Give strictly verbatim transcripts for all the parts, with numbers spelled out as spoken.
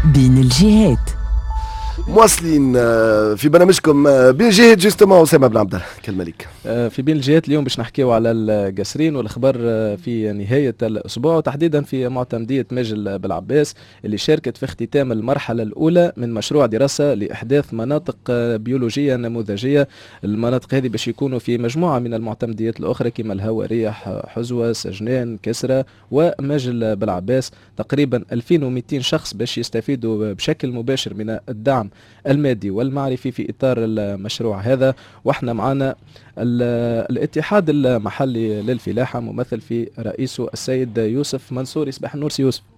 بين الجهات. مواصلين في برنامجكم بين الجهات جوستومون. اسامه بن عبد الله كلمه ليك. في بين الجهات اليوم باش نحكيو على القصرين والاخبار في نهايه الاسبوع، وتحديدا في معتمديه ماجل بالعباس اللي شاركت في اختتام المرحله الاولى من مشروع دراسه لاحداث مناطق بيولوجيه نموذجيه. المناطق هذه باش يكونوا في مجموعه من المعتمديات الاخرى كما الهوى ريح حزوه سجنان كسرى وماجل بالعباس. تقريبا ألفين ومئتين شخص باش يستفيدوا بشكل مباشر من الدعم المادي والمعرفي في إطار المشروع هذا. واحنا معنا الاتحاد المحلي للفلاحة ممثل في رئيسه السيد يوسف منصور. صباح النور سي يوسف.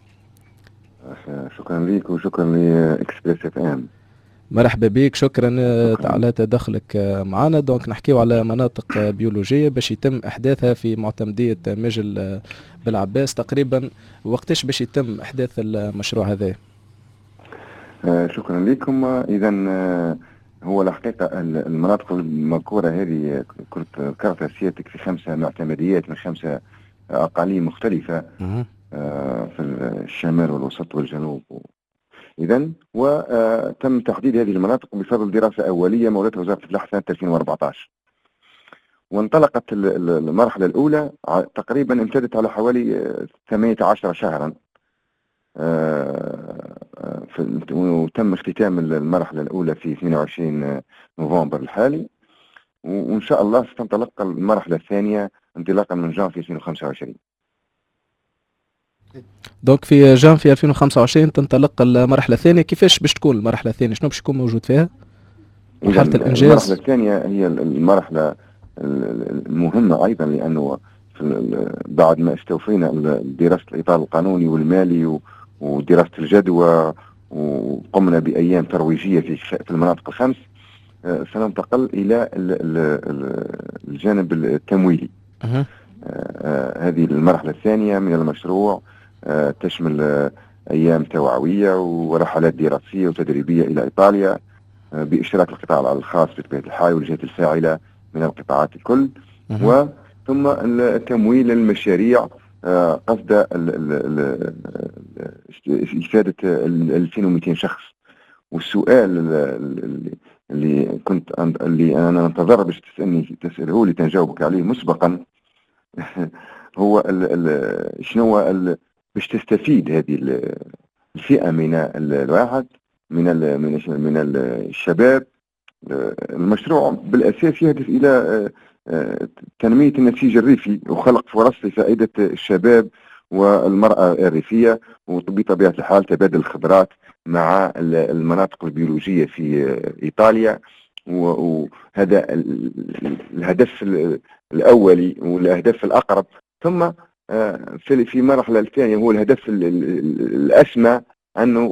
شكرا لك وشكرا لإكسبريس اف ام. مرحبا بك، شكرا, شكرا على تدخلك معنا. دونك نحكيو على مناطق بيولوجية باش يتم إحداثها في معتمدية ماجل بالعباس. تقريبا وقتاش باش يتم إحداث المشروع هذا؟ آه شكرا لكم. اذا آه هو الحقيقه المناطق المذكوره هذه كنت ذكرتها سيادتك في خمسه معتمديات من خمسه اقاليم مختلفه آه في الشمال والوسط والجنوب. اذا وتم تحديد هذه المناطق بفضل دراسه اوليه مولتها وزاره الفلاحه سنه ألفين وأربعة عشر، وانطلقت المرحله الاولى تقريبا امتدت على حوالي ثمانية عشر شهرا، وتم اختتام المرحلة الأولى في اثنين وعشرين نوفمبر الحالي، وإن شاء الله ستنطلق المرحلة الثانية انطلاقا من جانفي ألفين وخمسة وعشرين. دونك في جانفي ألفين وخمسة وعشرين تنطلق المرحلة الثانية. كيفاش باش تكون المرحلة الثانية؟ شنو باش يكون موجود فيها؟ مرحلة الإنجاز. المرحلة الثانية هي المرحلة المهمة أيضا، لأنه بعد ما استوفينا دراسة الإطار القانوني والمالي ودراسة الجدوى وقمنا بأيام ترويجية في المناطق الخمس، سننتقل إلى الجانب التمويلي. أه. هذه المرحلة الثانية من المشروع تشمل أيام توعوية ورحلات دراسية وتدريبية إلى إيطاليا بإشراك القطاع الخاص بطبيعة الحال والجهات الفاعلة من القطاعات الكل، وثم التمويل المشاريع قصد إفادة ألفين ومئتين شخص. والسؤال اللي كنت اللي أنا انتظر باش تسألني تسأله لي تنجاوبك عليه مسبقا هو شنو باش تستفيد هذه الفئة من الواحد من من الشباب. المشروع بالأساس يهدف إلى تنمية النسيج الريفي وخلق فرص لفائدة الشباب والمرأة الريفية، وبطبيعة الحال تبادل الخبرات مع المناطق البيولوجية في إيطاليا. وهذا الهدف الأولي والهدف الأقرب. ثم في المرحلة الثانية هو الهدف الأسمى، أنه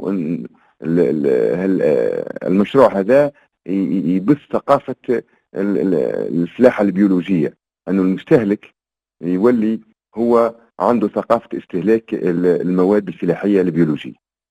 المشروع هذا يبث ثقافة الفلاحة البيولوجية، أنه المستهلك يولي هو عنده ثقافة استهلاك المواد الفلاحية البيولوجية.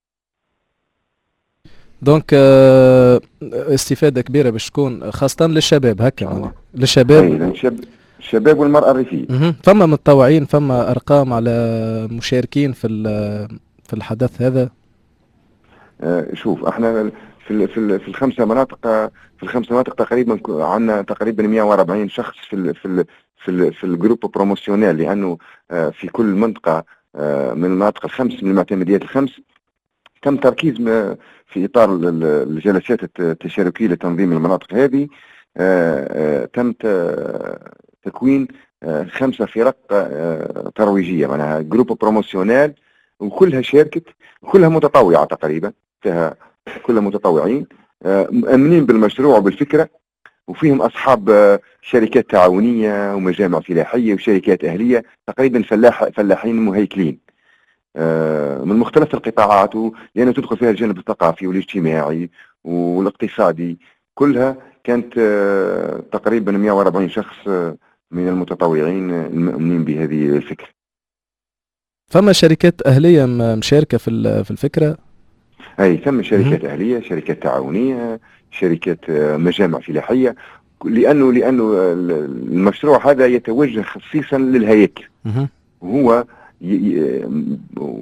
دونك استفادة كبيرة باش تكون خاصة للشباب هكا يعني. للشباب الشباب والمرأة الريفية. فما متطوعين، فما أرقام على مشاركين في في الحدث هذا؟ شوف احنا في في في الخمسه مناطق في الخمس مناطق تقريبا عندنا تقريبا مئة وأربعين شخص في ال في ال في ال في الجروب بروموسيونيل، لانه في كل منطقه من المناطق الخمس من المعتمديات الخمس تم تركيز في اطار الجلسات التشاركيه لتنظيم المناطق هذه. تم تكوين خمسه فرق ترويجيه، معناها جروب بروموسيونيل، وكلها شاركت وكلها متطوعه تقريبا، فيها كلها متطوعين مؤمنين بالمشروع وبالفكره، وفيهم اصحاب شركات تعاونيه ومجامع فلاحيه وشركات اهليه، تقريبا فلاح فلاحين مهيكلين من مختلف القطاعات، لانه تدخل فيها الجانب الثقافي والاجتماعي والاقتصادي. كلها كانت تقريبا مئة وأربعين شخص من المتطوعين المؤمنين بهذه الفكره. فما شركات اهليه مشاركه في في الفكره؟ اي ثم شركات اهليه، شركات تعاونيه، شركات مجامع فلاحيه، لانه لانه المشروع هذا يتوجه خصيصا للهياكل، وهو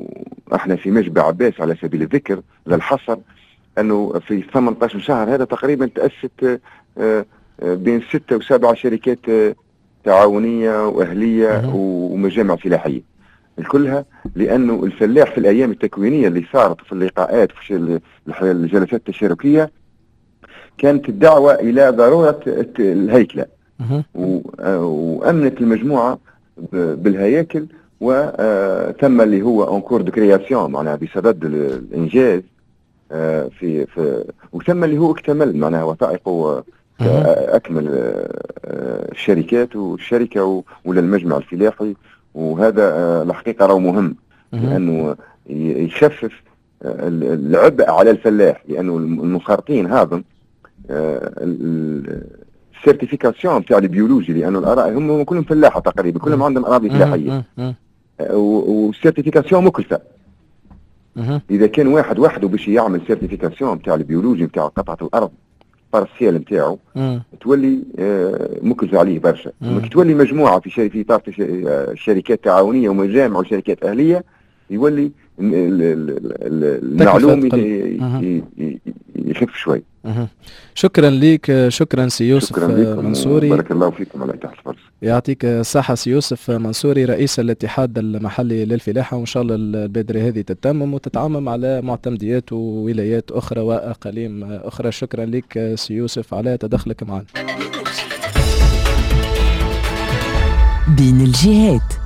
احنا في مجمع عباس على سبيل الذكر للحصر انه في ثمانية عشر شهر هذا تقريبا تأسست بين ستة وسبعة شركات تعاونية واهلية ومجامع فلاحية كلها، لانه الفلاح في الايام التكوينية اللي صارت في اللقاءات في الجلسات التشاركية كانت الدعوة الى ضرورة الهيكلة وامنت المجموعة بالهياكل، وتم اللي هو اونكور دو كرياسيون معناها بصدد الانجاز في, في وتم اللي هو اكتمل معناها وثائقه اكمل الشركات والشركه ولا المجمع الفلاحي، وهذا الحقيقه راهو مهم لانه يخفف العبء على الفلاح، لانه المنخرطين هذا السيرتيفيكاسيون تاع البيولوجي، لانه الاراء هم كلهم فلاحه تقريبا كلهم عندهم اراضي فلاحيه والسيرتيفيكاسيون مكلفه. اذا كان واحد وحده باش يعمل سيرتيفيكاسيون تاع البيولوجي نتاع قطعه الارض بارسيال نتاعو تولي مكلفه عليه برشا. لما تولي مجموعه في شركه في اطار شركات تعاونيه ومجامع وشركات اهليه يولي المعلوم يخف شوي. شكرا لك، شكرا سي يوسف شكرا منصوري، بارك الله فيكم على إتاحة الفرصة. يعطيك الصحة سي يوسف منصوري رئيس الاتحاد المحلي للفلاحة، وإن شاء الله البادرة هذه تتمم وتتعمم على معتمديات وولايات أخرى وأقاليم أخرى. شكرا لك سي يوسف على تدخلك معنا. بين الجهات.